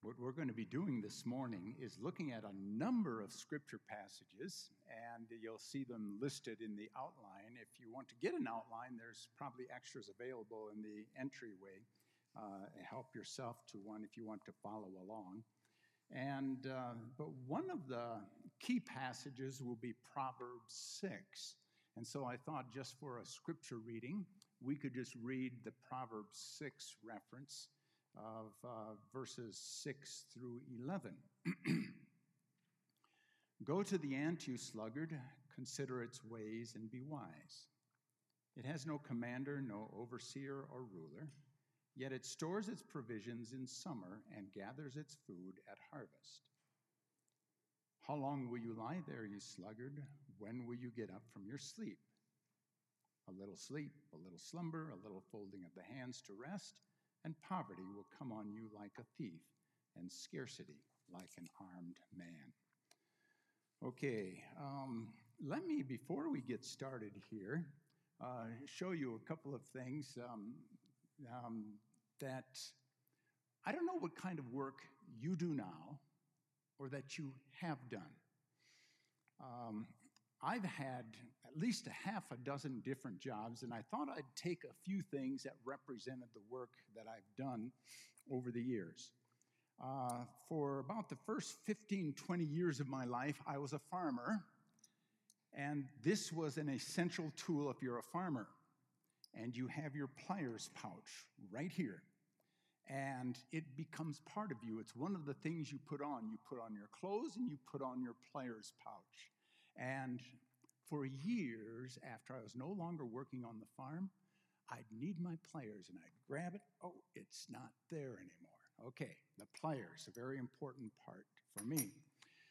What we're going to be doing this morning is looking at a number of scripture passages, and you'll see them listed in the outline. If you want to get an outline, there's probably extras available in the entryway. Help yourself to one if you want to follow along. But one of the key passages will be Proverbs 6. And so I thought just for a scripture reading, we could just read the Proverbs 6 reference of verses 6 through 11. Go to the ant, you sluggard, consider its ways and be wise. It has no commander, no overseer or ruler, yet it stores its provisions in summer and gathers its food at harvest. How long will you lie there, you sluggard? When will you get up from your sleep? A little sleep, a little slumber, a little folding of the hands to rest, and poverty will come on you like a thief, and scarcity like an armed man. Okay, let me, before we get started here, show you a couple of things that I don't know what kind of work you do now or that you have done. I've had at least a half a dozen different jobs, and I thought I'd take a few things that represented the work that I've done over the years. For about the first 15, 20 years of my life, I was a farmer, and this was an essential tool if you're a farmer. And you have your pliers pouch right here, and it becomes part of you. It's one of the things you put on. You put on your clothes, and you put on your pliers pouch. And for years, after I was no longer working on the farm, I'd need my pliers, and I'd grab it. Oh, it's not there anymore. Okay, the pliers, a very important part for me.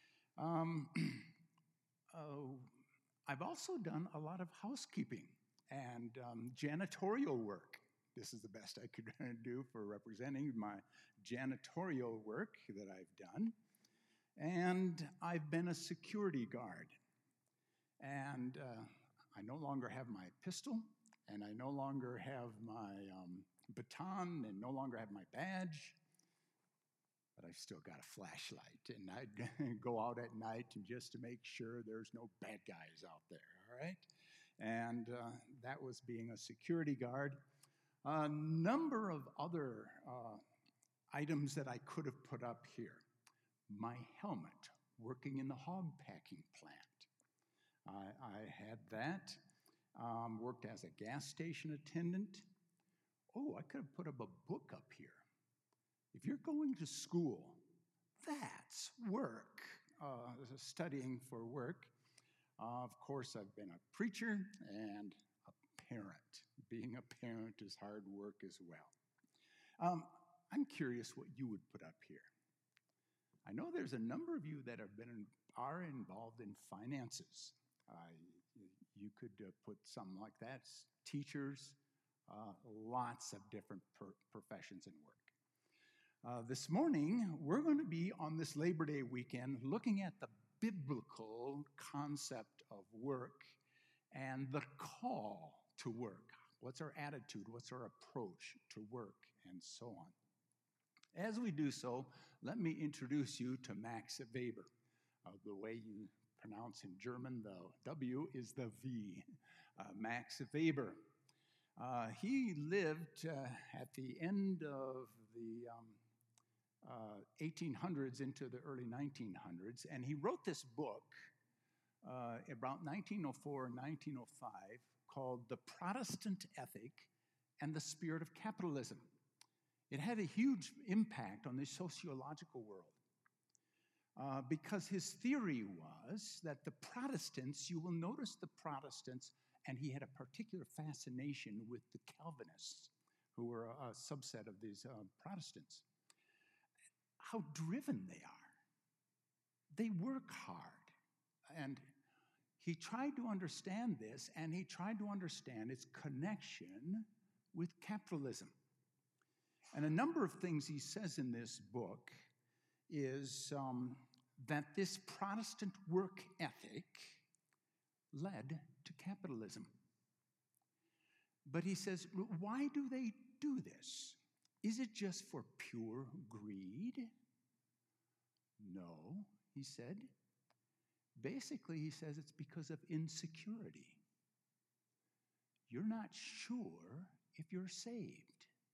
I've also done a lot of housekeeping and janitorial work. This is the best I could do for representing my janitorial work that I've done. And I've been a security guard. And I no longer have my pistol, and I no longer have my baton, and no longer have my badge, but I've still got a flashlight, and I'd go out at night and just to make sure there's no bad guys out there, all right? And that was being a security guard. A number of other items that I could have put up here. My helmet, working in the hog packing plant. I had that, worked as a gas station attendant. Oh, I could have put up a book up here. If you're going to school, that's work, studying for work. Of course, I've been a preacher and a parent. Being a parent is hard work as well. I'm curious what you would put up here. I know there's a number of you that are involved in finances. You could put something like that. Teachers, lots of different professions and work. This morning, we're going to be on this Labor Day weekend looking at the biblical concept of work and the call to work. What's our attitude? What's our approach to work? And so on. As we do so, let me introduce you to Max Weber. The way you pronounce in German, the W is the V. Max Weber. He lived at the end of the 1800s into the early 1900s, and he wrote this book about 1904 and 1905 called The Protestant Ethic and the Spirit of Capitalism. It had a huge impact on the sociological world. Because his theory was that the Protestants, you will notice the Protestants, and he had a particular fascination with the Calvinists, who were a subset of these Protestants, how driven they are. They work hard. And he tried to understand this, and he tried to understand its connection with capitalism. And a number of things he says in this book is that this Protestant work ethic led to capitalism. But he says, why do they do this? Is it just for pure greed? No, he said. Basically, he says it's because of insecurity. You're not sure if you're saved.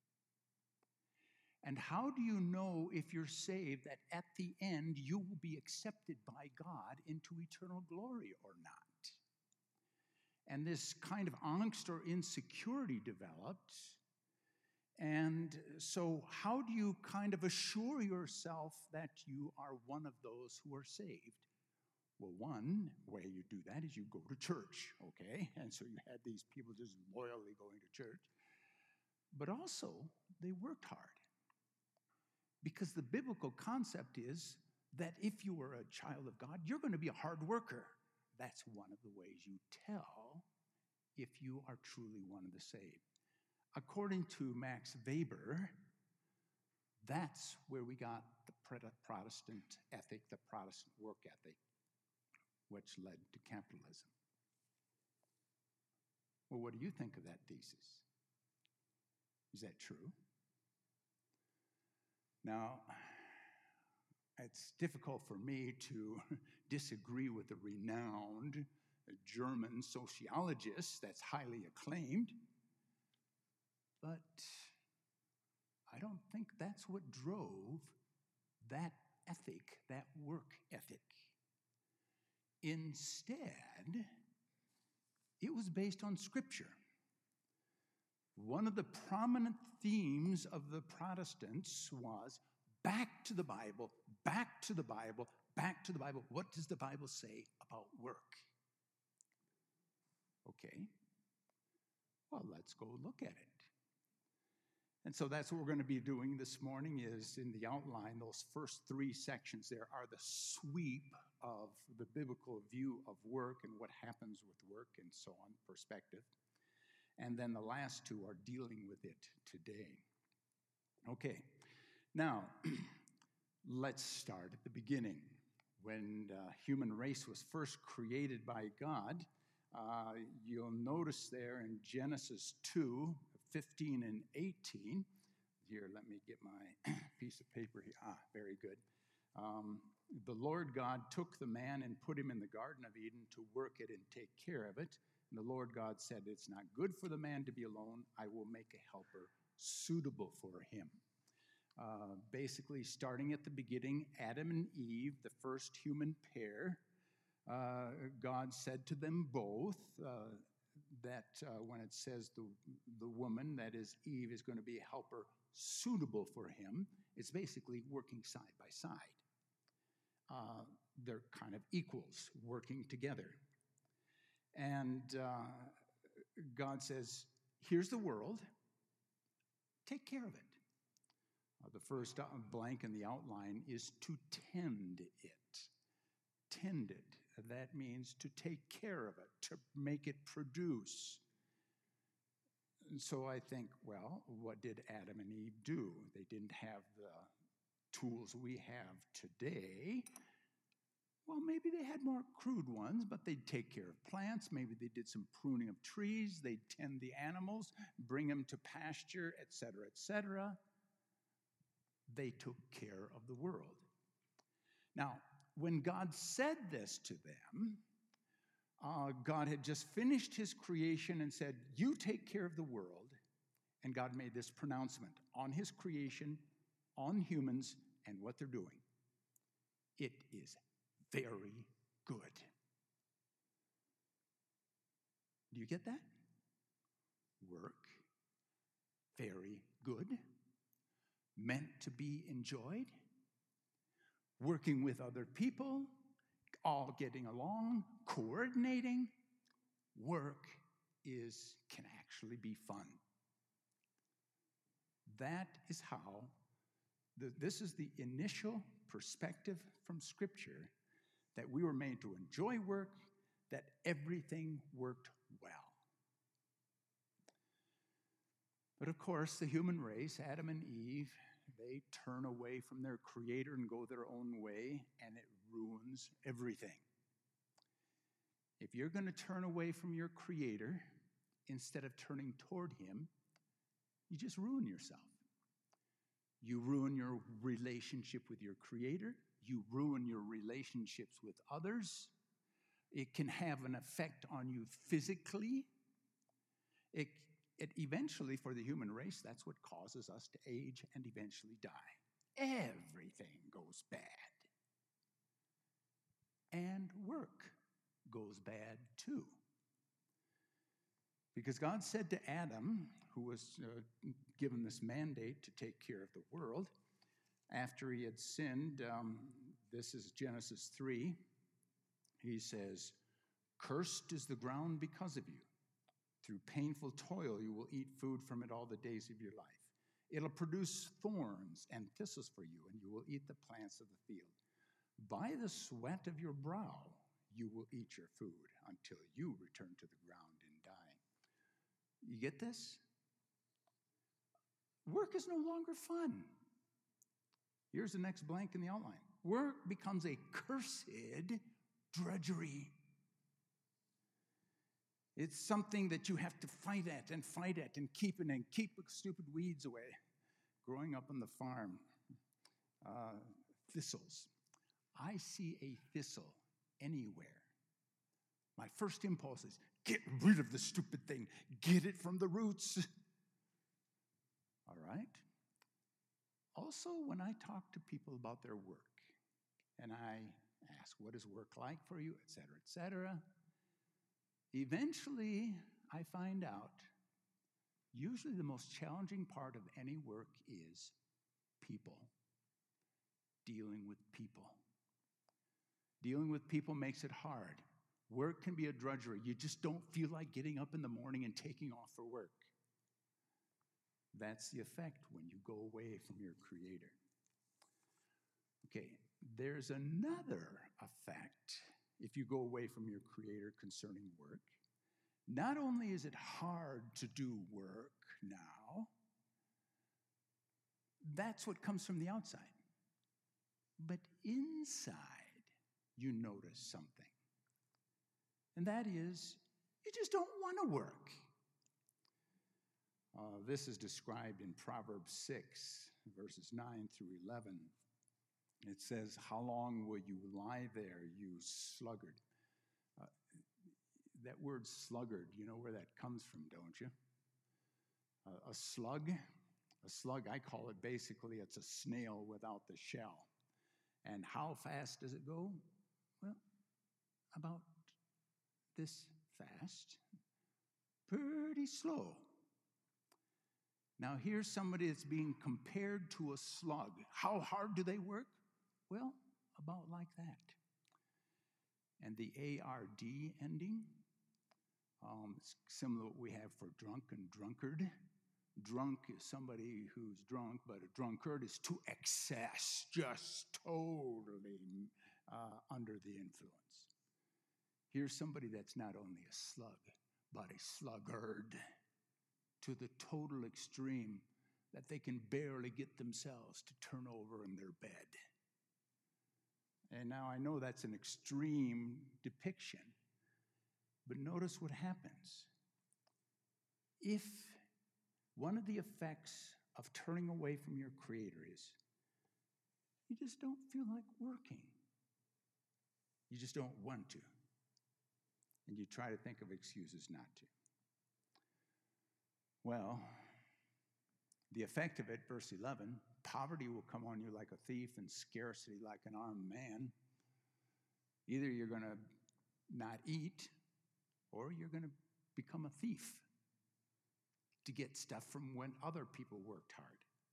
And how do you know if you're saved that at the end you will be accepted by God into eternal glory or not? And this kind of angst or insecurity developed. And so how do you kind of assure yourself that you are one of those who are saved? Well, one way you do that is you go to church, okay? And so you had these people just loyally going to church. But also, they worked hard. Because the biblical concept is that if you are a child of God, you're going to be a hard worker. That's one of the ways you tell if you are truly one of the saved. According to Max Weber, that's where we got the Protestant ethic, the Protestant work ethic, which led to capitalism. Well, what do you think of that thesis? Is that true? Now, it's difficult for me to disagree with a renowned German sociologist that's highly acclaimed, but I don't think that's what drove that ethic, that work ethic. Instead, it was based on Scripture. One of the prominent themes of the Protestants was back to the Bible, back to the Bible, back to the Bible. What does the Bible say about work? Okay, well, let's go look at it. And so that's what we're going to be doing this morning is in the outline, those first three sections there are the sweep of the biblical view of work and what happens with work and so on, perspective. And then the last two are dealing with it today. Okay, now let's start at the beginning. When the human race was first created by God, you'll notice there in Genesis 2, 15 and 18. Here, let me get my piece of paper here. Very good. The Lord God took the man and put him in the Garden of Eden to work it and take care of it. And the Lord God said, it's not good for the man to be alone. I will make a helper suitable for him. Basically, starting at the beginning, Adam and Eve, the first human pair, God said to them both that when it says the woman, that is Eve, is going to be a helper suitable for him, it's basically working side by side. They're kind of equals working together. And God says, here's the world, take care of it. The first blank in the outline is to tend it. Tend it. That means to take care of it, to make it produce. And so I think, well, what did Adam and Eve do? They didn't have the tools we have today. Well, maybe they had more crude ones, but they'd take care of plants. Maybe they did some pruning of trees. They'd tend the animals, bring them to pasture, etc., etc. They took care of the world. Now, when God said this to them, God had just finished his creation and said, you take care of the world. And God made this pronouncement on his creation, on humans, and what they're doing. It is very good. Do you get that? Work, very good, meant to be enjoyed, working with other people, all getting along, coordinating. Work can actually be fun. That is how, this is the initial perspective from Scripture, that we were made to enjoy work, that everything worked well. But of course, the human race, Adam and Eve, they turn away from their Creator and go their own way, and it ruins everything. If you're going to turn away from your Creator instead of turning toward Him, you just ruin yourself. You ruin your relationship with your Creator. You ruin your relationships with others. It can have an effect on you physically. It eventually, for the human race, that's what causes us to age and eventually die. Everything goes bad. And work goes bad too. Because God said to Adam, who was given this mandate to take care of the world, after he had sinned, this is Genesis 3, he says, "Cursed is the ground because of you. Through painful toil you will eat food from it all the days of your life. It'll produce thorns and thistles for you, and you will eat the plants of the field. By the sweat of your brow you will eat your food until you return to the ground in dying." You get this? Work is no longer fun. Here's the next blank in the outline. Work becomes a cursed drudgery. It's something that you have to fight at and keep stupid weeds away. Growing up on the farm, thistles. I see a thistle anywhere. My first impulse is, get rid of the stupid thing. Get it from the roots. All right? Also, when I talk to people about their work, and I ask, what is work like for you, et cetera, eventually I find out, usually the most challenging part of any work is people. Dealing with people. Dealing with people makes it hard. Work can be a drudgery. You just don't feel like getting up in the morning and taking off for work. That's the effect when you go away from your Creator. Okay, there's another effect if you go away from your Creator concerning work. Not only is it hard to do work now, that's what comes from the outside. But inside, you notice something. And that is, you just don't want to work. This is described in Proverbs 6, verses 9 through 11. It says, "How long will you lie there, you sluggard?" That word sluggard, you know where that comes from, don't you? A slug, I call it basically, it's a snail without the shell. And how fast does it go? Well, about this fast. Pretty slow. Now here's somebody that's being compared to a slug. How hard do they work? Well, about like that. And the ARD ending, it's similar to what we have for drunk and drunkard. Drunk is somebody who's drunk, but a drunkard is to excess, just totally under the influence. Here's somebody that's not only a slug, but a sluggard to the total extreme that they can barely get themselves to turn over in their bed. And now I know that's an extreme depiction, but notice what happens. If one of the effects of turning away from your Creator is you just don't feel like working. You just don't want to. And you try to think of excuses not to. Well, the effect of it, verse 11, poverty will come on you like a thief and scarcity like an armed man. Either you're going to not eat or you're going to become a thief to get stuff from when other people worked hard.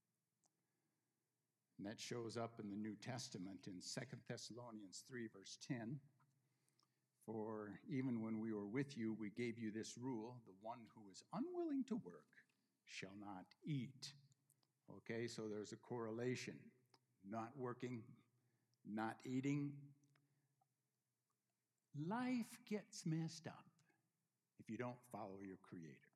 And that shows up in the New Testament in 2 Thessalonians 3, verse 10. "For even when we were with you, we gave you this rule: the one who is unwilling to work shall not eat." Okay, so there's a correlation. Not working, not eating. Life gets messed up if you don't follow your Creator.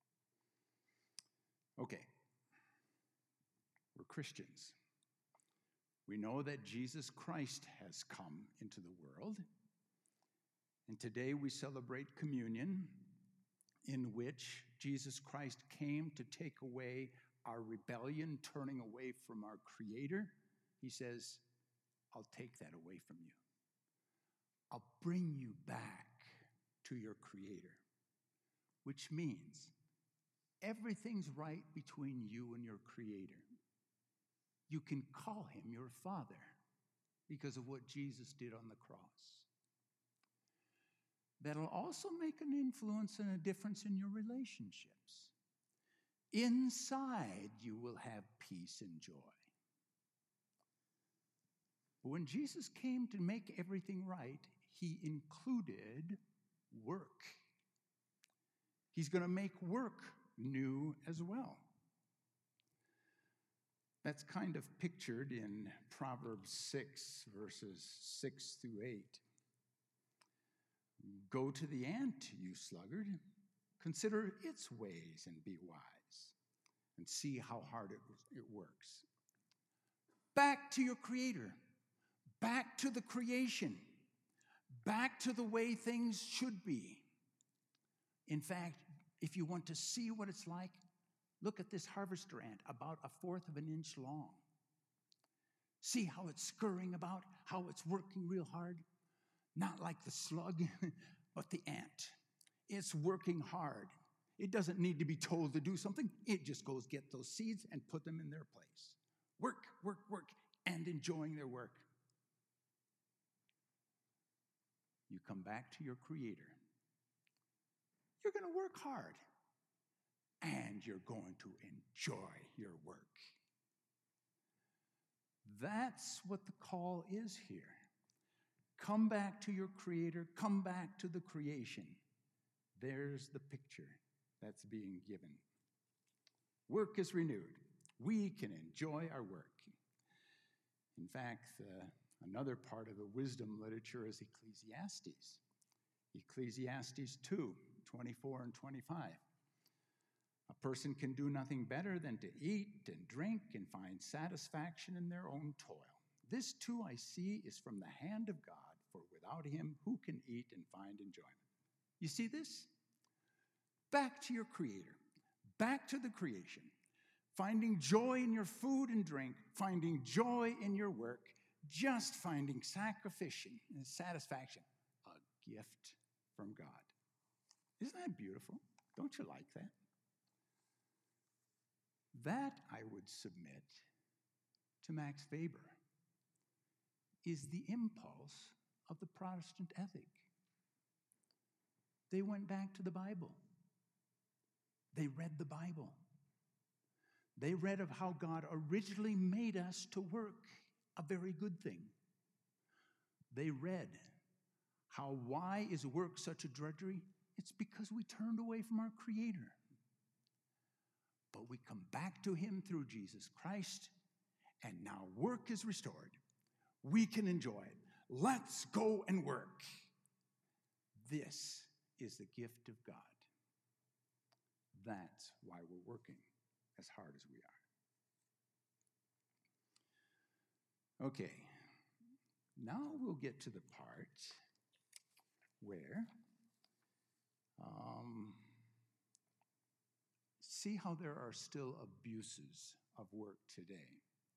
Okay, we're Christians. We know that Jesus Christ has come into the world. And today we celebrate communion, in which Jesus Christ came to take away our rebellion, turning away from our Creator, he says, I'll take that away from you. I'll bring you back to your Creator, which means everything's right between you and your Creator. You can call him your Father because of what Jesus did on the cross. That'll also make an influence and a difference in your relationships. Inside, you will have peace and joy. But when Jesus came to make everything right, he included work. He's going to make work new as well. That's kind of pictured in Proverbs 6, verses 6 through 8. Go to the ant, you sluggard. Consider its ways and be wise, and see how hard it works. Back to your Creator. Back to the creation. Back to the way things should be. In fact, if you want to see what it's like, look at this harvester ant, about 1/4 of an inch long. See how it's scurrying about, how it's working real hard? Not like the slug, but the ant. It's working hard. It doesn't need to be told to do something. It just goes get those seeds and put them in their place. Work, work, work, and enjoying their work. You come back to your Creator. You're going to work hard, and you're going to enjoy your work. That's what the call is here. Come back to your Creator. Come back to the creation. There's the picture that's being given. Work is renewed. We can enjoy our work. In fact, another part of the wisdom literature is Ecclesiastes. Ecclesiastes 2, 24 and 25. A person can do nothing better than to eat and drink and find satisfaction in their own toil. This too I see is from the hand of God, for without him who can eat and find enjoyment? You see this? Back to your Creator, back to the creation, finding joy in your food and drink, finding joy in your work, just finding satisfaction, a gift from God. Isn't that beautiful? Don't you like that? That, I would submit to Max Weber, is the impulse of the Protestant ethic. They went back to the Bible. They read the Bible. They read of how God originally made us to work, a very good thing. They read how why is work such a drudgery? It's because we turned away from our Creator. But we come back to him through Jesus Christ, and now work is restored. We can enjoy it. Let's go and work. This is the gift of God. That's why we're working as hard as we are. Okay, now we'll get to the part where see how there are still abuses of work today.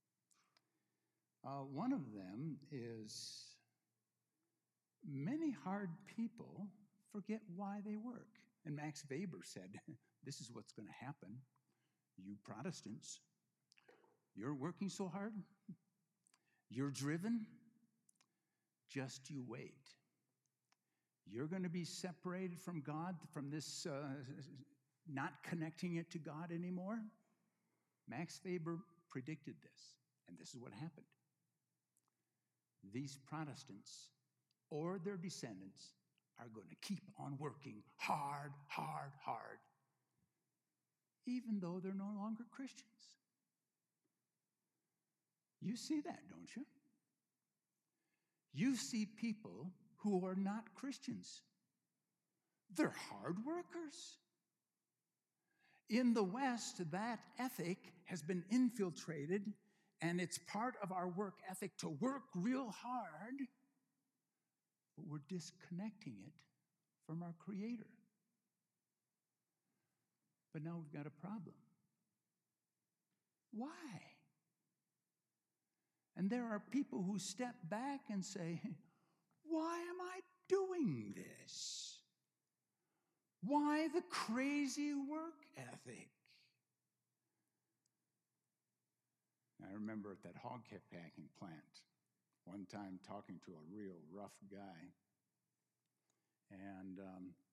One of them is many hard people forget why they work. And Max Weber said, this is what's going to happen. You Protestants, you're working so hard. You're driven. Just you wait. You're going to be separated from God, from this not connecting it to God anymore. Max Weber predicted this, and this is what happened. These Protestants or their descendants are going to keep on working hard, hard, hard, even though they're no longer Christians. You see that, don't you? You see people who are not Christians. They're hard workers. In the West, that ethic has been infiltrated, and it's part of our work ethic to work real hard, but we're disconnecting it from our Creator. But now we've got a problem. Why? And there are people who step back and say, why am I doing this? Why the crazy work ethic? I remember at that hog packing plant, one time talking to a real rough guy. And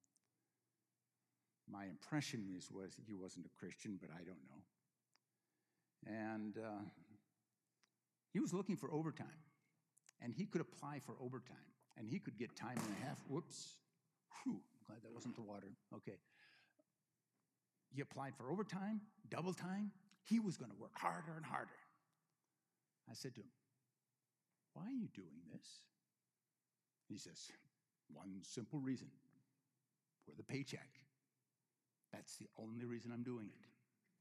my impression was he wasn't a Christian, but I don't know. And he was looking for overtime. And he could apply for overtime. And he could get time and a half. Whoops. Whew, I'm glad that wasn't the water. Okay. He applied for overtime, double time. He was going to work harder and harder. I said to him, why are you doing this? He says, one simple reason, for the paycheck. That's the only reason I'm doing it.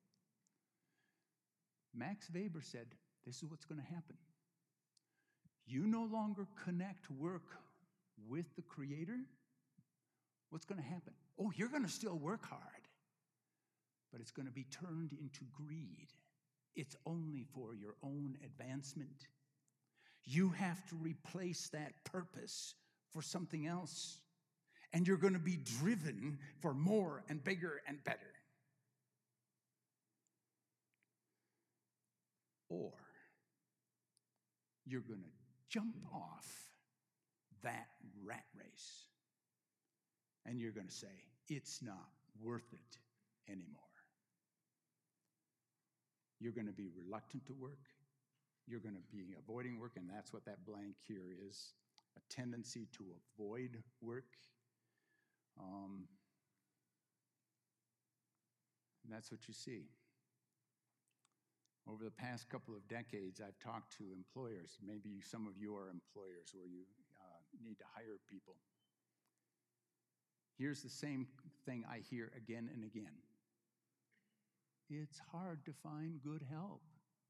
Max Weber said, this is what's going to happen. You no longer connect work with the Creator. What's going to happen? Oh, you're going to still work hard, but it's going to be turned into greed. It's only for your own advancement. You have to replace that purpose for something else, and you're going to be driven for more and bigger and better. Or you're going to jump off that rat race, and you're going to say, it's not worth it anymore. You're going to be reluctant to work. You're going to be avoiding work, and that's what that blank here is, a tendency to avoid work. And that's what you see. Over the past couple of decades, I've talked to employers. Maybe some of you are employers where you need to hire people. Here's the same thing I hear again and again. It's hard to find good help.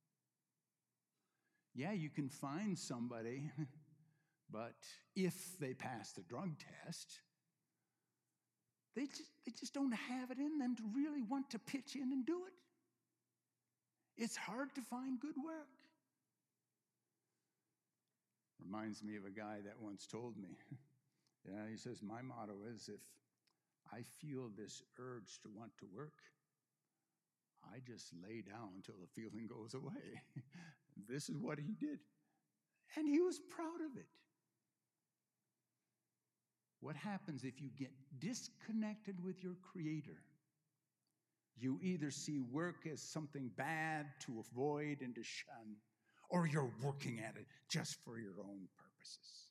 Yeah, you can find somebody, but if they pass the drug test, they just don't have it in them to really want to pitch in and do it. It's hard to find good work. Reminds me of a guy that once told me, he says, my motto is, if I feel this urge to want to work, I just lay down until the feeling goes away. This is what he did. And he was proud of it. What happens if you get disconnected with your Creator? You either see work as something bad to avoid and to shun, or you're working at it just for your own purposes.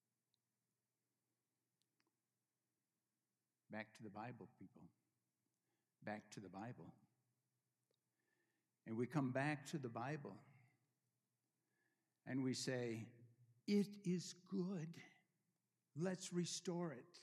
Back to the Bible, people. Back to the Bible. And we come back to the Bible and we say, it is good. Let's restore it.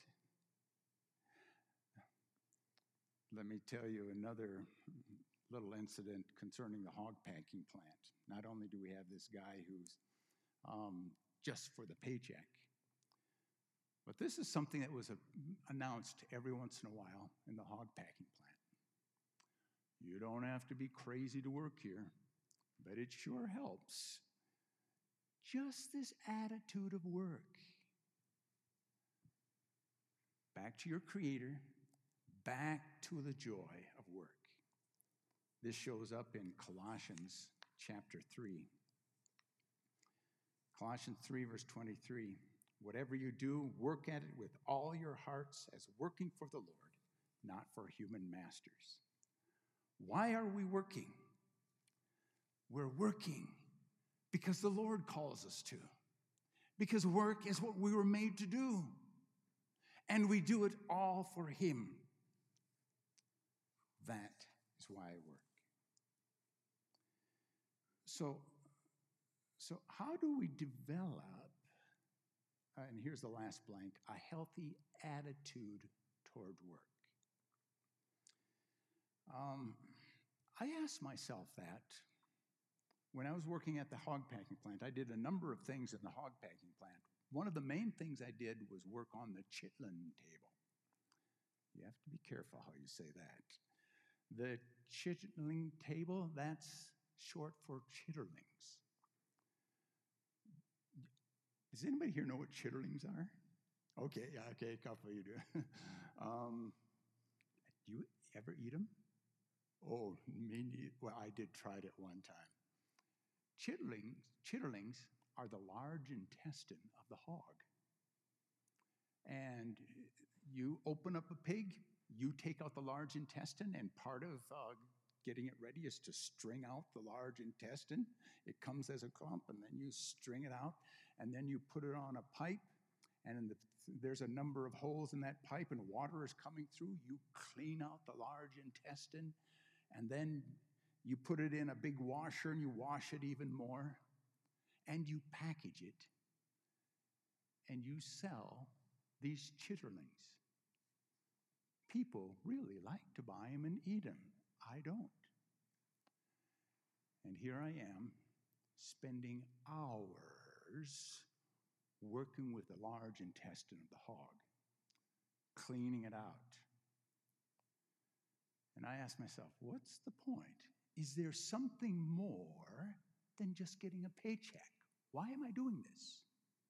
Let me tell you another little incident concerning the hog packing plant. Not only do we have this guy who's just for the paycheck, but this is something that was announced every once in a while in the hog packing plant. You don't have to be crazy to work here, but it sure helps. Just this attitude of work. Back to your Creator, back to the joy of work. This shows up in Colossians chapter 3. Colossians 3, verse 23. Whatever you do, work at it with all your hearts as working for the Lord, not for human masters. Why are we working? We're working because the Lord calls us to. Because work is what we were made to do. And we do it all for Him. That is why I work. So how do we develop, and here's the last blank, a healthy attitude toward work? I asked myself that when I was working at the hog packing plant. I did a number of things in the hog packing plant. One of the main things I did was work on the chitlin table. You have to be careful how you say that. The chitlin table, that's short for chitterlings. Does anybody here know what chitterlings are? Okay, a couple of you do. Do you ever eat them? Oh, me neither. Well, I did try it one time. Chitterlings are the large intestine of the hog. And you open up a pig, you take out the large intestine, and part of getting it ready is to string out the large intestine. It comes as a clump, and then you string it out, and then you put it on a pipe, and there's a number of holes in that pipe, and water is coming through. You clean out the large intestine, and then you put it in a big washer, and you wash it even more, and you package it, and you sell these chitterlings. People really like to buy them and eat them. I don't. And here I am, spending hours working with the large intestine of the hog, cleaning it out. And I ask myself, what's the point? Is there something more than just getting a paycheck? Why am I doing this?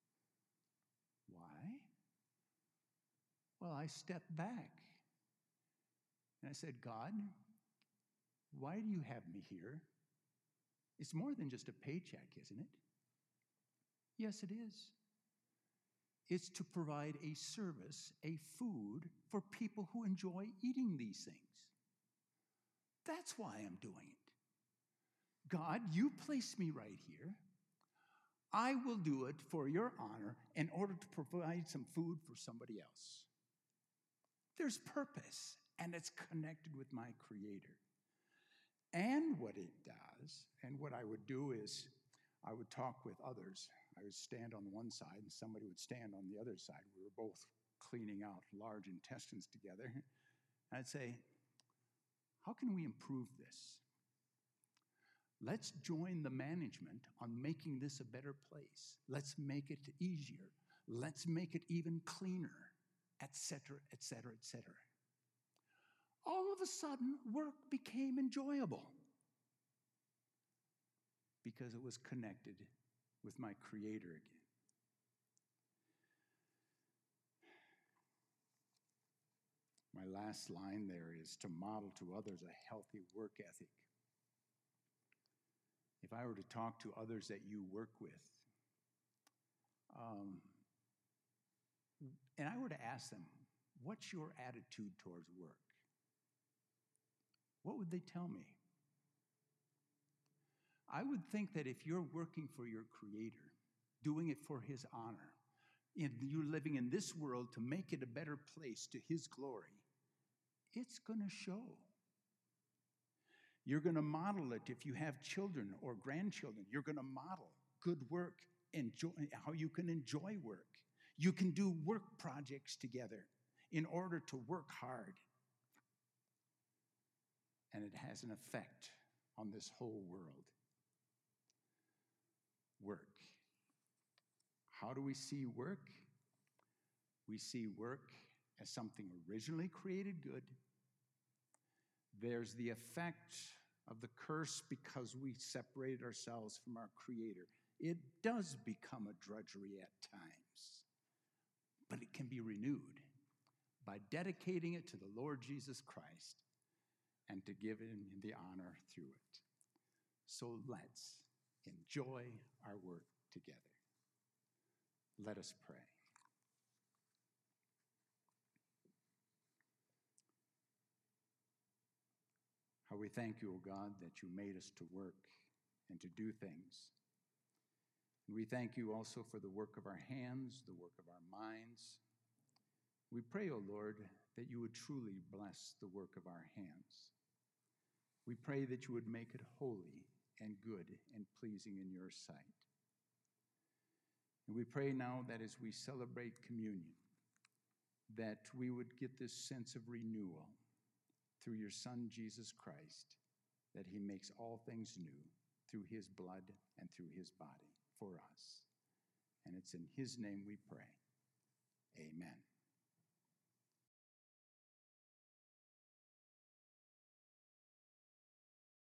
Why? Well, I stepped back and I said, God, why do you have me here? It's more than just a paycheck, isn't it? Yes, it is. It's to provide a service, a food for people who enjoy eating these things. That's why I'm doing it. God, you placed me right here. I will do it for your honor in order to provide some food for somebody else. There's purpose, and it's connected with my Creator. And what it does, and what I would do is I would talk with others. I would stand on one side, and somebody would stand on the other side. We were both cleaning out large intestines together. And I'd say, how can we improve this? Let's join the management on making this a better place. Let's make it easier. Let's make it even cleaner, etc., etc., etc. All of a sudden, work became enjoyable because it was connected with my Creator again. My last line there is to model to others a healthy work ethic. If I were to talk to others that you work with, and I were to ask them, what's your attitude towards work? What would they tell me? I would think that if you're working for your Creator, doing it for His honor, and you're living in this world to make it a better place to His glory, it's going to show. You're going to model it if you have children or grandchildren. You're going to model good work, how you can enjoy work. You can do work projects together in order to work hard. And it has an effect on this whole world. Work. How do we see work? We see work as something originally created good. There's the effect of the curse because we separated ourselves from our Creator. It does become a drudgery at times, but it can be renewed by dedicating it to the Lord Jesus Christ and to give Him the honor through it. So let's enjoy our work together. Let us pray. How we thank you, O God, that you made us to work and to do things. And we thank you also for the work of our hands, the work of our minds. We pray, O Lord, that you would truly bless the work of our hands. We pray that you would make it holy and good and pleasing in your sight. And we pray now that as we celebrate communion, that we would get this sense of renewal through your Son, Jesus Christ, that he makes all things new through his blood and through his body for us. And it's in his name we pray. Amen.